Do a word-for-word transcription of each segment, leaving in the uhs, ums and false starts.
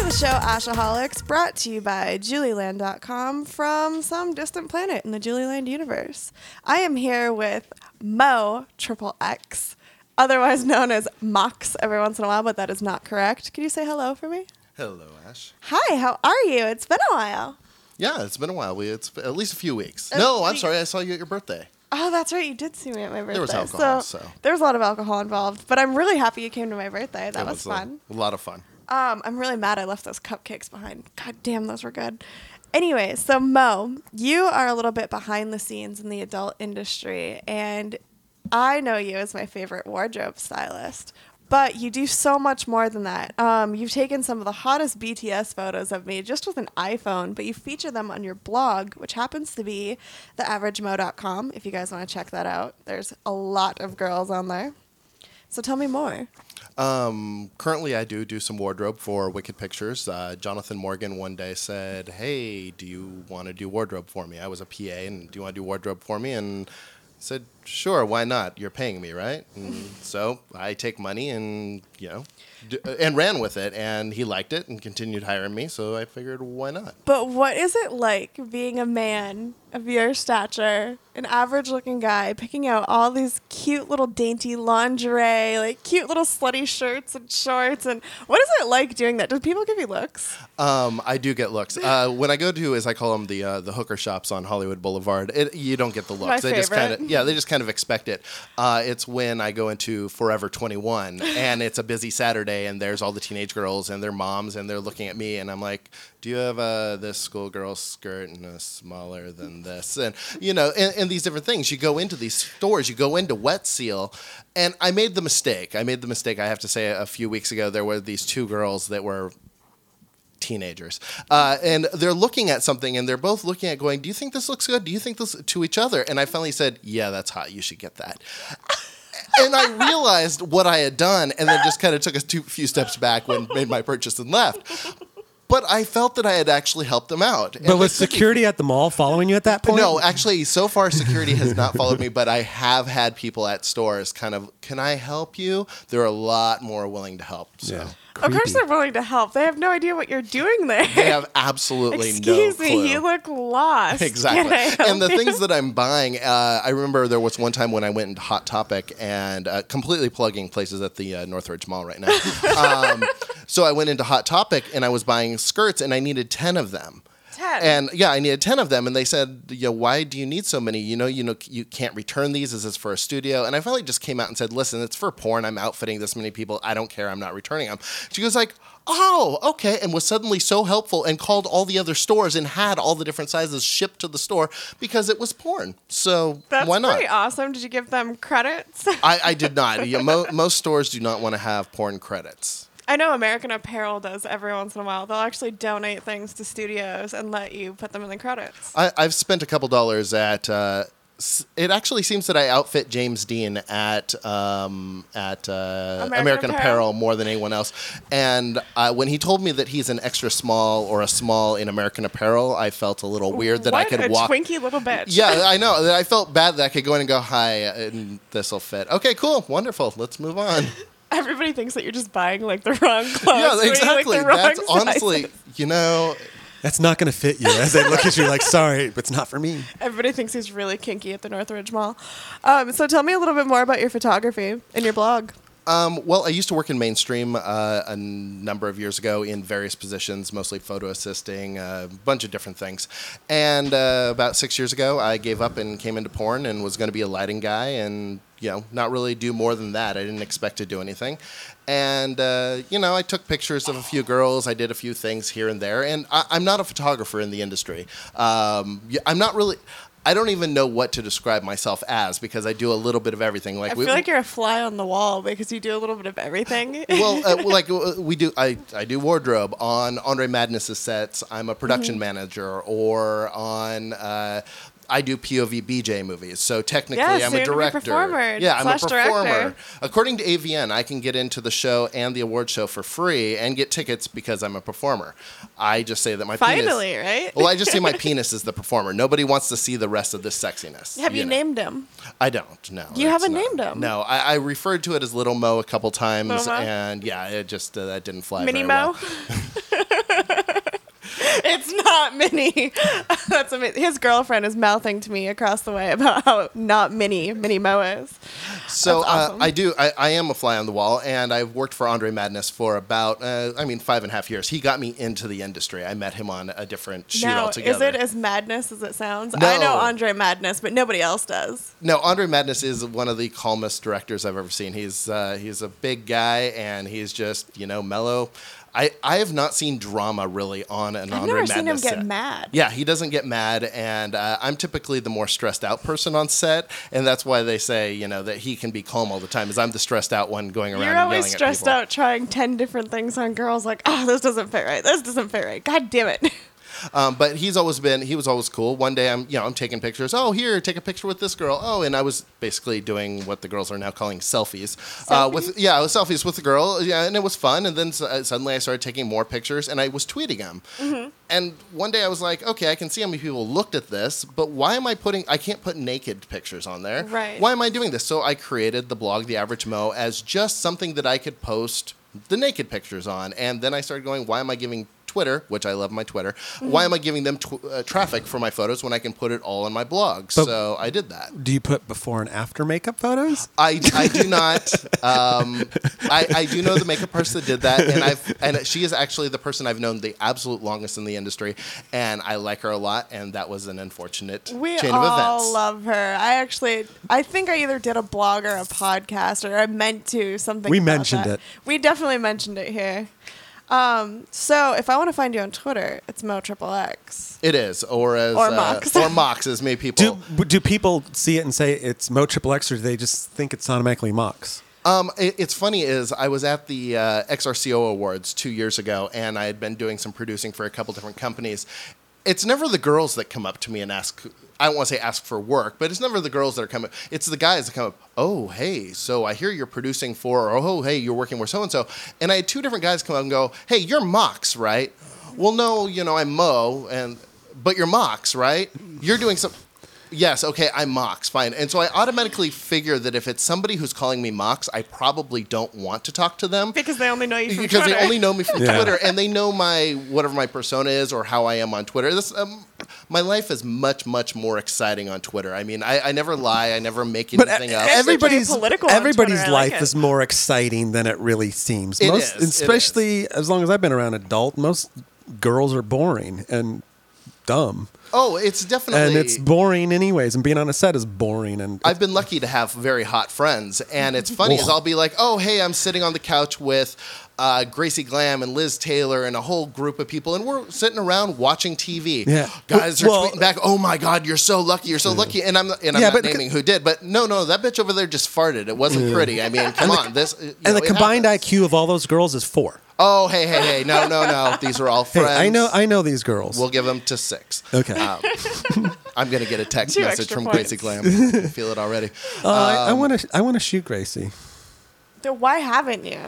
the show Ashaholics, brought to you by Julieland dot com from some distant planet in the Julieland universe. I am here with Mo Triple X, otherwise known as Mox every once in a while, but that is not correct. Can you say hello for me? Hello, Ash. Hi, how are you? It's been a while. Yeah, it's been a while. We It's at least a few weeks. Uh, no, I'm we- sorry. I saw you at your birthday. Oh, that's right. You did see me at my birthday. There was alcohol, so. There was a lot of alcohol involved, but I'm really happy you came to my birthday. That It was, a- fun. A, lot of fun. Um, I'm really mad I left those cupcakes behind. God damn, those were good. Anyway, so Mo, you are a little bit behind the scenes in the adult industry, and I know you as my favorite wardrobe stylist, but you do so much more than that. Um, you've taken some of the hottest B T S photos of me just with an iPhone, but you feature them on your blog, which happens to be the average mo dot com, if you guys want to check that out. There's a lot of girls on there. So tell me more. Um, currently, I do do some wardrobe for Wicked Pictures. Uh, Jonathan Morgan one day said, hey, do you want to do wardrobe for me? I was a P A, and do you want to do wardrobe for me? And I said, sure, why not? You're paying me, right? And so I take money and, you know, d- and ran with it. And he liked it and continued hiring me. So I figured, why not? But what is it like being a man of your stature, an average-looking guy, picking out all these cute little dainty lingerie, like cute little slutty shirts and shorts? And what is it like doing that? Do people give you looks? Um, I do get looks. Uh, when I go to, as I call them, the uh, the hooker shops on Hollywood Boulevard, it, you don't get the looks. My they just favorite. kind of yeah, they just kind of expect it. Uh, it's when I go into Forever twenty-one and it's a busy Saturday and there's all the teenage girls and their moms and they're looking at me and I'm like, do you have uh, this schoolgirl skirt and a smaller than this? And you know, and, and these different things. You go into these stores, you go into Wet Seal, and I made the mistake. I made the mistake. I have to say, a few weeks ago, there were these two girls that were teenagers, uh, and they're looking at something, and they're both looking at going, do you think this looks good? Do you think this, to each other? And I finally said, yeah, that's hot. You should get that. And I realized what I had done, and then just kind of took a two, few steps back when made my purchase and left. But I felt that I had actually helped them out. And But was security at the mall following you at that point? No, actually, so far security has not followed me, but I have had people at stores kind of, can I help you? They're a lot more willing to help. So. Yeah. Of course Creepy. they're willing to help. They have no idea what you're doing there. They have absolutely Excuse no me, clue. you look lost. Exactly. Can I help And the you? things that I'm buying, uh, I remember there was one time when I went into Hot Topic and uh, completely plugging places at the uh, Northridge Mall right now. um, so I went into Hot Topic and I was buying skirts and I needed ten of them. ten. And yeah, I needed ten of them. And they said, "Yeah, why do you need so many? You know, you know, you can't return these. Is this for a studio?" And I finally just came out and said, "Listen, it's for porn. I'm outfitting this many people. I don't care. I'm not returning them." She goes like, "Oh, okay," and was suddenly so helpful and called all the other stores and had all the different sizes shipped to the store because it was porn. So That's why not? pretty awesome. Did you give them credits? I, I did not. Yeah, mo- most stores do not want to have porn credits. I know American Apparel does every once in a while. They'll actually donate things to studios and let you put them in the credits. I, I've spent a couple dollars at. Uh, s- it actually seems that I outfit James Dean at um, at uh, American American, Apparel? Apparel more than anyone else. And uh, when he told me that he's an extra small or a small in American Apparel, I felt a little weird that what I could a walk. twinky little bitch. Yeah, I know. That I felt bad that I could go in and go, "Hi, and this will fit." Okay, cool, wonderful. Let's move on. Everybody thinks that you're just buying like the wrong clothes. Yeah, or, like, exactly. the wrong That's sizes. honestly, you know. That's not going to fit you. As they look at you like, sorry, but it's not for me. Everybody thinks he's really kinky at the Northridge Mall. Um, so tell me a little bit more about your photography and your blog. Um, well, I used to work in mainstream uh, a number of years ago in various positions, mostly photo assisting, a bunch of different things. And uh, about six years ago, I gave up and came into porn and was going to be a lighting guy and, you know, not really do more than that. I didn't expect to do anything. And, uh, you know, I took pictures of a few girls. I did a few things here and there. And I- I'm not a photographer in the industry. Um, y- I'm not really... I don't even know what to describe myself as because I do a little bit of everything. Like I we, feel like you're a fly on the wall because you do a little bit of everything. well, uh, well, like uh, we do, I, I do wardrobe on Andre Madness's sets. I'm a production Mm-hmm. manager, or on uh, I do P O V B J movies. So technically, Yeah, I'm soon a to be director. performer Yeah, I'm a slash director. performer. According to A V N, I can get into the show and the award show for free and get tickets because I'm a performer. I just say that my Finally, penis. right? Well, I just say my penis is the performer. Nobody wants to see the rest of this sexiness. Have you know. named him? I don't. No. You that's haven't not- named him? No, I, I referred to it as Little Mo a couple times, Little Mo? and yeah, it just uh, that didn't fly. Mini very Mo? well. not mini. That's amazing. His girlfriend is mouthing to me across the way about how not mini Mini Mo is. So That's awesome. uh, I do. I, I am a fly on the wall, and I've worked for Andre Madness for about, uh, I mean, five and a half years. He got me into the industry. I met him on a different shoot now, altogether. is it as madness as it sounds? No. I know Andre Madness, but nobody else does. No, Andre Madness is one of the calmest directors I've ever seen. He's uh, he's a big guy, and he's just, you know, mellow. I, I have not seen drama really on an I've Andre never Madness seen him get set. mad. Yeah, he doesn't get mad, and uh, I'm typically the more stressed out person on set, and that's why they say, you know, that he can be calm all the time, is I'm the stressed out one going around You're and always yelling stressed at people. out trying ten different things on girls like, oh, this doesn't fit right. This doesn't fit right. God damn it. Um, but he's always been, he was always cool. One day I'm, you know, I'm taking pictures. Oh, here, take a picture with this girl. Oh, and I was basically doing what the girls are now calling selfies. Uh, with yeah, I was selfies with the girl. Yeah, and it was fun. And then uh, suddenly I started taking more pictures, and I was tweeting them. Mm-hmm. And one day I was like, okay, I can see how many people looked at this, but why am I putting? I can't put naked pictures on there. Right. Why am I doing this? So I created the blog, The Average Mo, as just something that I could post the naked pictures on. And then I started going, why am I giving Twitter, which I love my Twitter, mm-hmm. why am I giving them tw- uh, traffic for my photos when I can put it all on my blog? But so I did that. Do you put before and after makeup photos? I, I do not. Um, I, I do know the makeup person that did that, and I've and she is actually the person I've known the absolute longest in the industry, and I like her a lot, and that was an unfortunate We chain all of events. love her. I actually, I think I either did a blog or a podcast, or I meant to something. We about mentioned that. it. We definitely mentioned it here. Um, so if I want to find you on Twitter, it's Mo Triple X. It is, or as Or uh, Mox. or Mox, as many people. Do do people see it and say it's Mo Triple X, or do they just think it's automatically Mox? Um, it, it's funny is I was at the uh, X R C O Awards two years ago, and I had been doing some producing for a couple different companies. It's never the girls that come up to me and ask. I don't want to say ask for work, but it's never the girls that are coming. It's the guys that come up. Oh, hey, so I hear you're producing for. Or, oh, hey, you're working with so and so. And I had two different guys come up and go, hey, you're Mox, right? Well, no, you know, I'm Mo, and but you're Mox, right? You're doing some. Yes, okay, I'm Mox, fine. And so I automatically figure that if it's somebody who's calling me Mox, I probably don't want to talk to them. Because they only know you from because Twitter. they only know me from Yeah. Twitter, and they know my whatever my persona is or how I am on Twitter. This, um, my life is much, much more exciting on Twitter. I mean, I, I never lie, I never make But anything It's up. actually pretty everybody's political on everybody's Twitter. I like life it. is more exciting than it really seems. It most, is, it especially as long as I've been around adult. Most girls are boring and dumb, Oh, it's definitely. and it's boring anyways. And being on a set is boring. And I've been lucky to have very hot friends, and it's funny is I'll be like, oh, hey, I'm sitting on the couch with uh, Gracie Glam and Liz Taylor and a whole group of people, and we're sitting around watching T V. Yeah. Guys are Well- tweeting back, oh my God, you're so lucky, you're so lucky, and I'm and I'm Yeah, not but- naming who did, but no, no, that bitch over there just farted. It wasn't pretty. I mean, come on, this. you and know, the it combined happens. I Q of all those girls is four. Oh, hey, hey, hey, no, no, no, these are all Hey, friends. I know I know these girls. We'll give them to six. Okay. Um, I'm gonna get a text Two message extra from points. Gracie Glam. I can feel it already. Uh, I Um, want to I want to shoot Gracie. So why haven't you?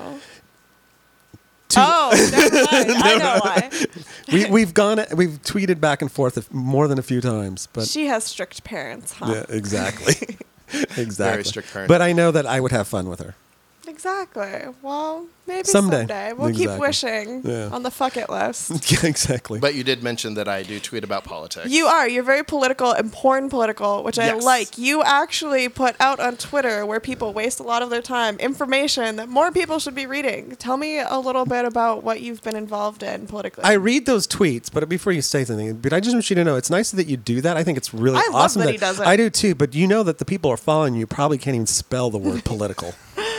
Two- Oh, never mind. I know why. we we've gone we've tweeted back and forth a- more than a few times, but She has strict parents, huh? yeah, exactly, exactly. strict parent. But I know that I would have fun with her. Exactly. Well, maybe Someday. someday. We'll keep Exactly. wishing Yeah. on the fuck it list. Yeah, exactly. But you did mention that I do tweet about politics. You are. You're very political, important political, which I Yes. like. You actually put out on Twitter where people waste a lot of their time information that more people should be reading. Tell me a little bit about what you've been involved in politically. I read those tweets, but before you say something, but I just want you to know it's nice that you do that. I think it's really I love awesome that he does it. I do too, but you know that the people are following you probably can't even spell the word political.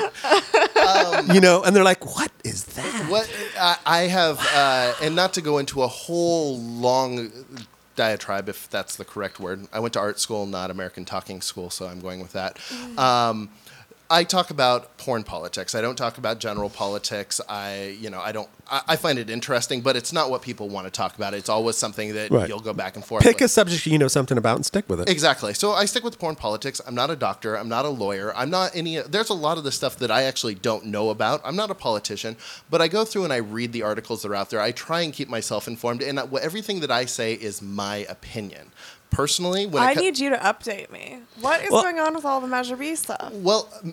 Um, you know, and they're like, "What is that?" What I, I have, uh, and not to go into a whole long diatribe, if that's the correct word. I went to art school, not American Talking School, so I'm going with that. Um, I talk about porn politics. I don't talk about general politics. I, you know, I don't. I, I find it interesting, but it's not what people want to talk about. It's always something that Right. you'll go back and forth. Pick with. a subject you know something about and stick with it. Exactly. So I stick with porn politics. I'm not a doctor. I'm not a lawyer. I'm not any. There's a lot of the stuff that I actually don't know about. I'm not a politician, but I go through and I read the articles that are out there. I try and keep myself informed, and I, everything that I say is my opinion. Personally, when I it co- need you to update me. What is Well- going on with all the Measure B stuff? well. m-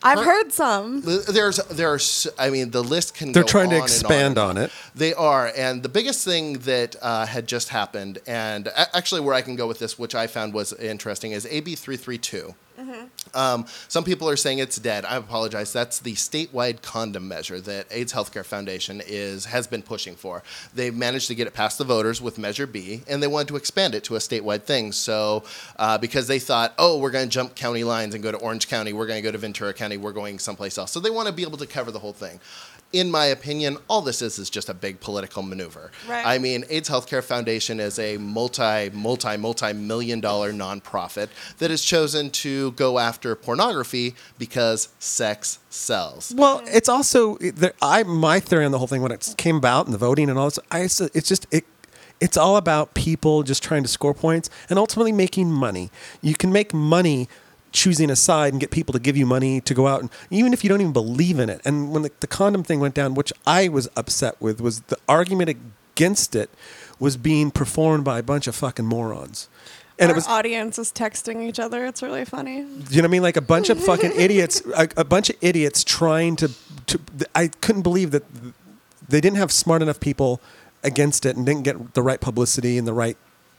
I've Her- heard some. There's, there's, I mean, the list can They're go trying to on and expand on, and on it. They are. And the biggest thing that uh, had just happened, and a- actually where I can go with this, which I found was interesting, is A B three thirty-two. Mm-hmm. Um, some people are saying it's dead. I apologize. That's the statewide condom measure that AIDS Healthcare Foundation is has been pushing for. They've managed to get it past the voters with Measure B, and they wanted to expand it to a statewide thing. So uh, because they thought, oh, we're going to jump county lines and go to Orange County, we're going to go to Ventura County, we're going someplace else. So they want to be able to cover the whole thing. In my opinion, all this is is just a big political maneuver. Right. I mean, AIDS Healthcare Foundation is a multi, multi, multi-million dollar nonprofit that has chosen to go after pornography because sex sells. Well, it's also there, I my theory on the whole thing when it came about and the voting and all this. I it's just it. It's all about people just trying to score points and ultimately making money. You can make money choosing a side and get people to give you money to go out, and even if you don't even believe in it. And when the, the condom thing went down, which I was upset with, was the argument against it was being performed by a bunch of fucking morons. And Our it was, audience is texting each other. It's really funny. you know what I mean? Like a bunch of fucking idiots, a, a bunch of idiots trying to, to, I couldn't believe that they didn't have smart enough people against it and didn't get the right publicity and the right,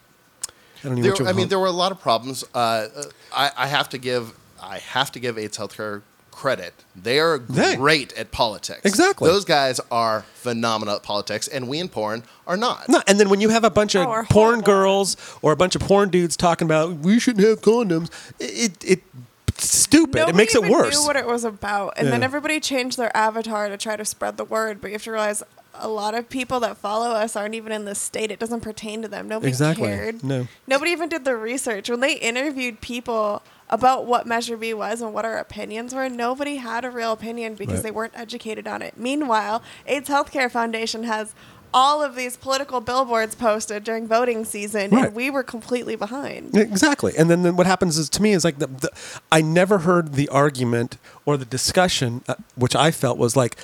I don't even know what you There, I would mean, call there were a lot of problems. Uh, I, I have to give I have to give AIDS Healthcare credit. They are They- great at politics. Exactly. Those guys are phenomenal at politics, and we in porn are not. No, and then when you have a bunch of Oh, we're porn horrible. girls or a bunch of porn dudes talking about we shouldn't have condoms, it it, it it's stupid. Nobody it makes it even worse. knew what it was about, and then Yeah. everybody changed their avatar to try to spread the word. But you have to realize a lot of people that follow us aren't even in this state. It doesn't pertain to them. Nobody Exactly. cared. No. Nobody even did the research. When they interviewed people about what Measure B was and what our opinions were, nobody had a real opinion because Right. they weren't educated on it. Meanwhile, AIDS Healthcare Foundation has all of these political billboards posted during voting season, Right. and we were completely behind. Exactly. And then, then what happens is, to me, is like the, the I never heard the argument or the discussion, uh, which I felt was like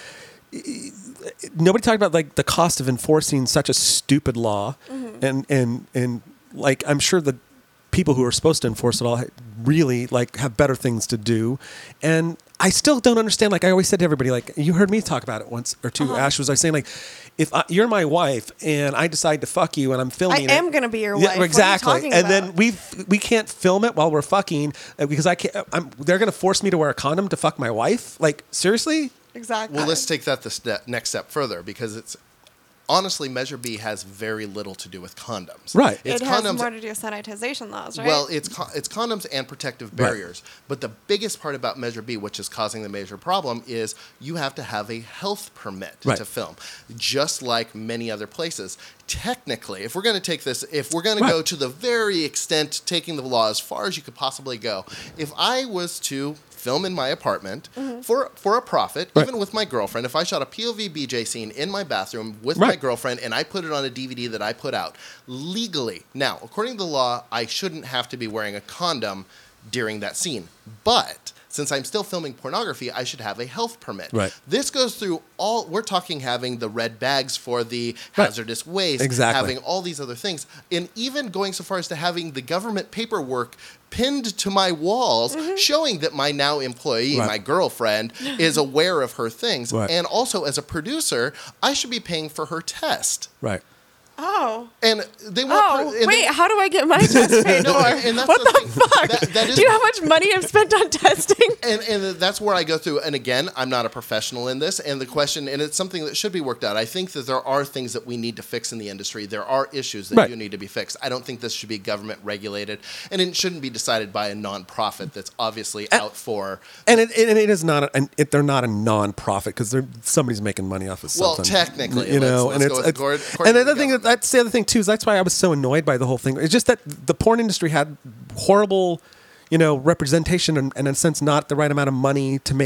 e- nobody talked about like the cost of enforcing such a stupid law, Mm-hmm. and and and like I'm sure the people who are supposed to enforce it all really like have better things to do, and I still don't understand. Like I always said to everybody, like you heard me talk about it once or 2 Uh-huh. Ash was I saying like, if I, you're my wife and I decide to fuck you and I'm I filming it, am going to be your wife. yeah, What are you exactly. talking And about? then we we can't film it while we're fucking uh, because I can't. I'm, they're going to force me to wear a condom to fuck my wife. Like seriously? Exactly. Well, let's take that the step, next step further, because it's honestly Measure B has very little to do with condoms. Right. It's it has condoms. more to do with sanitization laws, right? Well, it's co- it's condoms and protective Right. barriers. But the biggest part about Measure B, which is causing the major problem, is you have to have a health permit Right. to film, just like many other places. Technically, if we're going to take this, if we're going to Right. go to the very extent, taking the law as far as you could possibly go, if I was to film in my apartment for for a profit, Right. even with my girlfriend, if I shot a P O V B J scene in my bathroom with my Right. girlfriend and I put it on a D V D that I put out legally, now according to the law, I shouldn't have to be wearing a condom during that scene, but since I'm still filming pornography, I should have a health permit. Right. This goes through all. We're talking having the red bags for the Right. hazardous waste, Exactly. having all these other things, and even going so far as to having the government paperwork pinned to my walls showing that my now employee, Right. my girlfriend, is aware of her things. Right. And also, as a producer, I should be paying for her test. Right. oh. And they want. Oh, and wait, they- how do I get my test paid No, for? and- and that's What the the, thing. fuck? That- that is- do you know how much money I've spent on testing? And, and that's where I go through. And again, I'm not a professional in this. And the question, and it's something that should be worked out. I think that there are things that we need to fix in the industry. There are issues that Right. do need to be fixed. I don't think this should be government regulated, and it shouldn't be decided by a nonprofit that's obviously out for. And it, and it is not. A, and it, they're not a non-profit because they're somebody's making money off of Well, something. technically, you let's- know, let's and go it's, with it's accord- according and to the the other thing that government. that's the other thing too is that's why I was so annoyed by the whole thing. It's just that the porn industry had horrible, you know, representation and, and in a sense not the right amount of money to make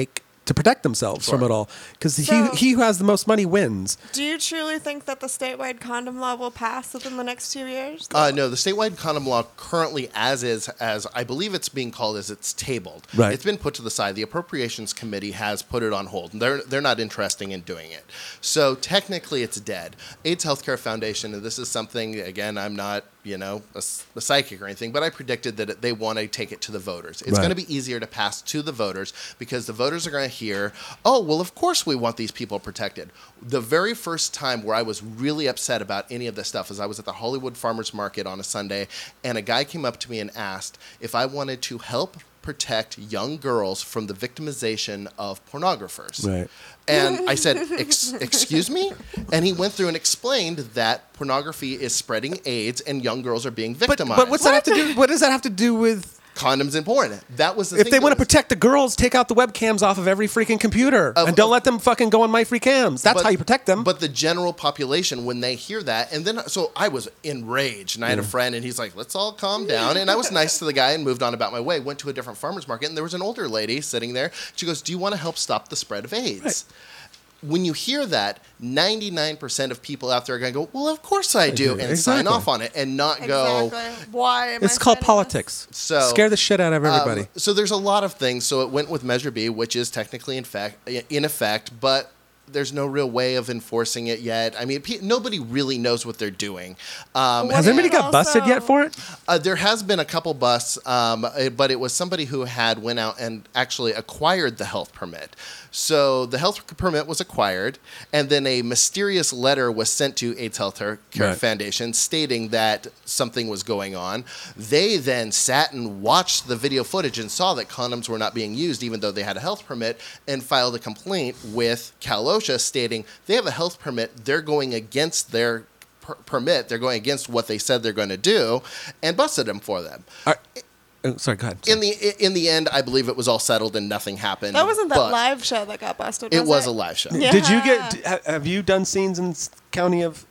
to protect themselves Sure. from it all. Because So- he, he who has the most money wins. Do you truly think that the statewide condom law will pass within the next two years? Uh, no, the statewide condom law currently, as is, as I believe it's being called, as it's tabled. Right. It's been put to the side. The Appropriations Committee has put it on hold. They're they're not interested in doing it. So technically, it's dead. AIDS Healthcare Foundation, and this is something, again, I'm not you know a, a psychic or anything, but I predicted that it, they want to take it to the voters. It's Right. going to be easier to pass to the voters because the voters are going to hear, oh, well, of course we want these people protected. The very first time where I was really upset about any of this stuff is I was at the Hollywood Farmers Market on a Sunday, and a guy came up to me and asked if I wanted to help protect young girls from the victimization of pornographers. Right. And I said, Ex- excuse me? And he went through and explained that pornography is spreading AIDS and young girls are being But, victimized. but what's that have to do? What does that have to do with Condoms and porn. That was the if thing they that want to was- protect the girls? Take out the webcams off of every freaking computer Of- and don't of- let them fucking go on my free cams. That's But- how you protect them. But the general population, when they hear that, and then so I was enraged, and I had a friend, and he's like, "Let's all calm down." And I was nice to the guy and moved on about my way. Went to a different farmers market, and there was an older lady sitting there. She goes, "Do you want to help stop the spread of AIDS?" Right. When you hear that, ninety-nine percent of people out there are going to go, "Well, of course I do," do. and sign Exactly. off on it, and not go. Exactly. Why? Am it's I called signing politics. So Scare the shit out of everybody. Um, so there's a lot of things. So it went with Measure B, which is technically in fact in effect, but there's no real way of enforcing it yet. I mean, pe- nobody really knows what they're doing. Um, What Has if anybody it got busted also- yet for it? uh, there has been a couple busts, um, uh, but it was somebody who had went out and actually acquired the health permit. So the health permit was acquired, and then a mysterious letter was sent to AIDS Health Care Right. Foundation stating that something was going on. They then sat and watched the video footage and saw that condoms were not being used, even though they had a health permit, and filed a complaint with Cal OSHA stating they have a health permit, they're going against their per- permit, they're going against what they said they're going to do, and busted them for them. Are- oh, sorry, go ahead. In the in the end, I believe it was all settled and nothing happened. That wasn't that but live show that got busted. It was was it? a live show. Yeah. Did you get? d- ha- Have you done scenes in s- county of?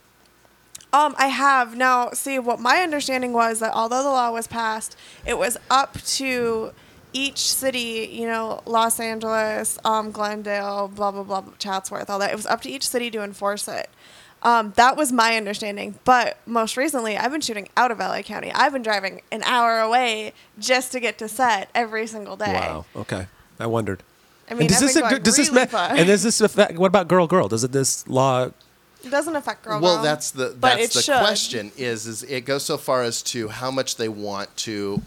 Um, I have now. See, what my understanding was that although the law was passed, it was up to each city. You know, Los Angeles, um, Glendale, blah blah blah, Chatsworth, all that. It was up to each city to enforce it. Um, that was my understanding. But most recently, I've been shooting out of L A County. I've been driving an hour away just to get to set every single day. Wow. Okay, I wondered. I mean, and does I've this been going does this really ma- far. and does this affect? What about girl girl? Does it this law? It doesn't affect girl. Well, girl, that's the but that's it the should. question. Is is it goes so far as to how much they want to.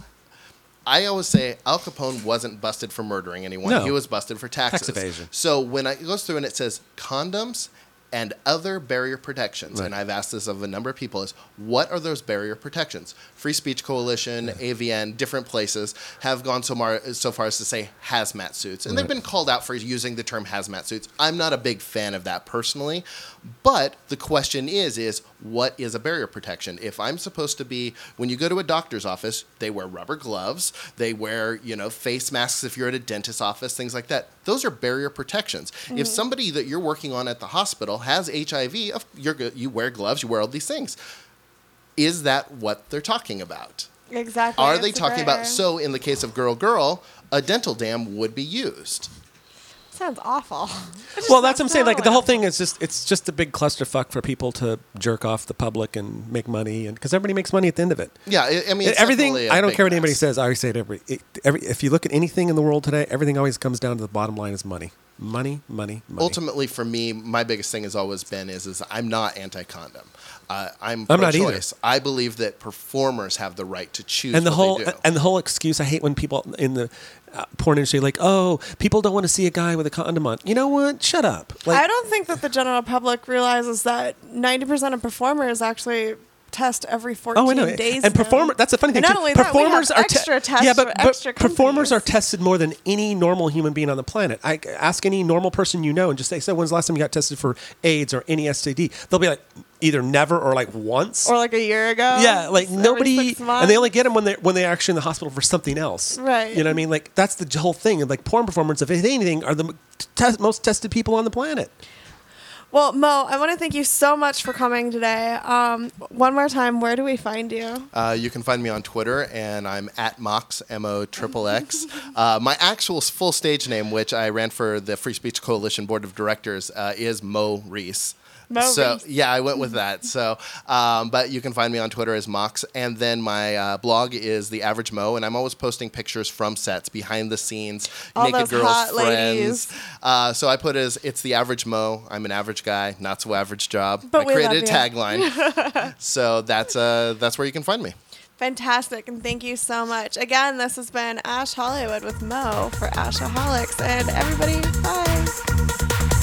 I always say Al Capone wasn't busted for murdering anyone. No. He was busted for taxes. Tax evasion. So when I, it goes through and it says condoms and other barrier protections, Right. and I've asked this of a number of people, is what are those barrier protections? Free Speech Coalition, A V N, different places have gone so far, so far as to say hazmat suits. And they've Right. been called out for using the term hazmat suits. I'm not a big fan of that personally, but the question is, is what is a barrier protection? If I'm supposed to be, when you go to a doctor's office, they wear rubber gloves, they wear, you know, face masks if you're at a dentist's office, things like that. Those are barrier protections. If somebody that you're working on at the hospital has H I V, of- you're, go- you wear gloves, you wear all these things. Is that what they're talking about? Exactly. Are it's they a talking gray about, area. so in the case of Girl Girl, a dental dam would be used? Sounds awful. It just Well, that's what I'm sounds saying. Like so the whole awful. thing is just it's just a big clusterfuck for people to jerk off the public and make money, and because everybody makes money at the end of it. Yeah, I, I mean, it's everything. definitely a I don't big care what anybody mess. says. I always say it every, it, every. If you look at anything in the world today, everything always comes down to the bottom line is money, money, money, money. Ultimately, for me, my biggest thing has always been is, is I'm not anti-condom. Uh, I'm I'm not either. pro-choice. I believe that performers have the right to choose and the what whole they do. and the whole excuse. I hate when people in the uh, porn industry like, oh, people don't want to see a guy with a condom on. You know what? Shut up. Like, I don't think that the general public realizes that ninety percent of performers actually test every fourteen Oh, I know. days. And now. performer. That's the funny thing. And not too. only that, we have performers are te- extra tests Yeah, but, for but extra performers are companies. tested more than any normal human being on the planet. I ask any normal person you know and just say, "So, when's the last time you got tested for AIDS or any S T D?" They'll be like, either never or like once. Or like a year ago. yeah, like every nobody, six and months. they only get them when they are when they're actually in the hospital for something else. Right. You know what I mean? Like that's the whole thing. And like porn performers, if anything, are the te- most tested people on the planet. Well, Mo, I want to thank you so much for coming today. Um, one more time, where do we find you? Uh, you can find me on Twitter, and I'm at Mox, M O X X X. Uh, my actual full stage name, which I ran for the Free Speech Coalition Board of Directors, uh, is Mo Reese. Mo so Reese. yeah, I went with that. So, um, but you can find me on Twitter as Mox, and then my uh, blog is The Average Mo, and I'm always posting pictures from sets, behind the scenes, All naked those girls, hot friends. ladies. Uh, so I put as it's The Average Mo. I'm an average guy, not so average job. But I we created a love tagline, so that's uh, that's where you can find me. Fantastic, and thank you so much. Again, this has been Ash Hollywood with Mo for Ashaholics, and everybody, bye.